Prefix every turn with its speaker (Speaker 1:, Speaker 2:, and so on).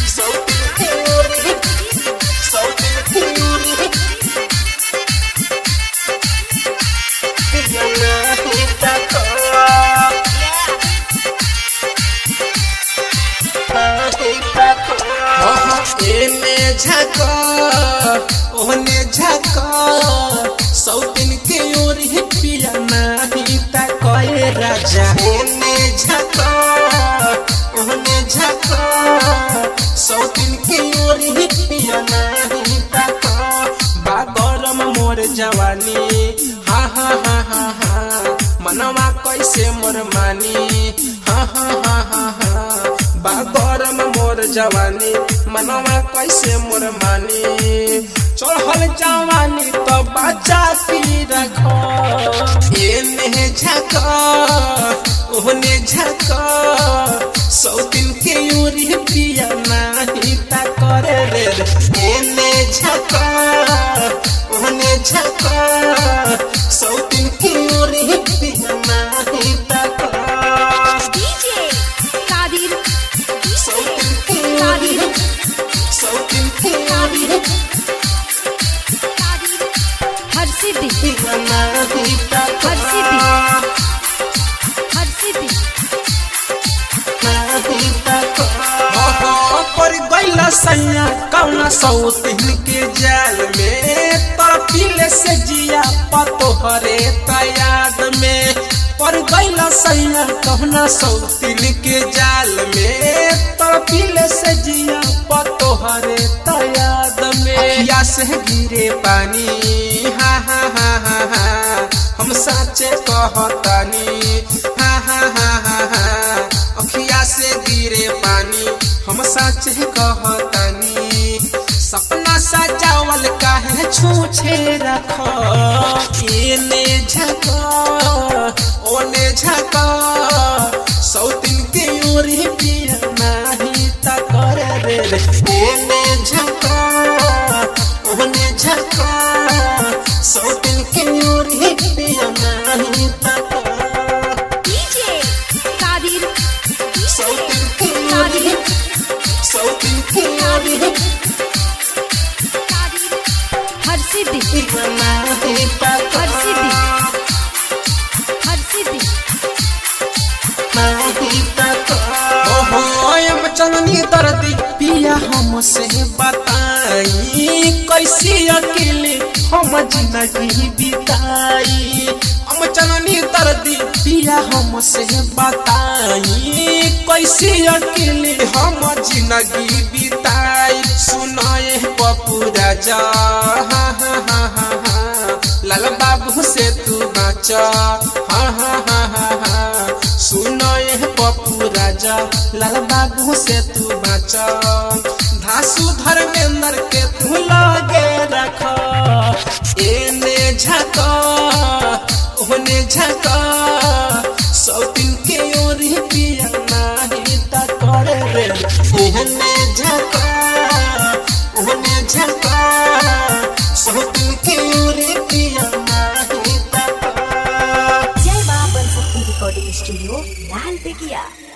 Speaker 1: ओहने झका सौतिन के ओर ही पिया नाही ता कहे राजा ओहने झका सौतिन के ओर ही पिया नाही ता बा गरम मोर जवानी हा हा हा हा हा मनवा कैसे मोर मानी हा हा हा हा हा बा गरम मोर जवानी मनवा कैसे मोर मानी चढ़ल जवानी तो बचा की रखो एने झका ओहने झका सौतिन के ओरी पिया नाही ता करे रे एने झका ओहने झका सौतिन के ओरी पिया नाही ता
Speaker 2: डीजे कादिर
Speaker 1: सौतिन के ओरी सौतिन के ओरी
Speaker 2: हर सिद्धि
Speaker 1: पर गैला सैया कौना सौतिन के जाल में तड़पिले से जिया पतोहरे तयाद में पर गैला सैया कौना सौतिन के जाल में तड़पिले से जिया पतोहरे तयाद में या से गिरे पानी हा हा हा हा हा हम साचे कहतानी हा हा हा हा हा अखिया से गिरे पानी हम साचे कहतानी सपना सजावल काहे छूछे रखो एने झका ओने झका सौतिन के ओरी पिया नाही ता करे रे एने झका ओने झका सौतिन के ओरी पिया नाही ता
Speaker 2: डीजे कादिर
Speaker 1: सौतिन के ओरी सौतिन के ओरी
Speaker 2: हर सिद्धि
Speaker 1: चलनी दर्दी पिया हमसे बताई कैसे अकेले हम जिंदगी बिताई हम चलनी दर्दी पिया हमसे बताई कैसे अकेले हम जिंदगी बिताई सुनाए पप्पू राजा हा हा हा हा हा लाल बाबू से तू बचा हा हा हा हा हा सुनाए पप्पू राजा लाल बाबू से तू बचा धासु धर्मेंद्र के तू लगे रखा एने झका ओहने झका सौतिन के ओरी पिया नाही ता करे रे एने झका ओहने झका सौतिन के ओरी पिया नाही ता
Speaker 2: जय बाबा रिकॉर्डिंग स्टूडियो लाल बेगिया।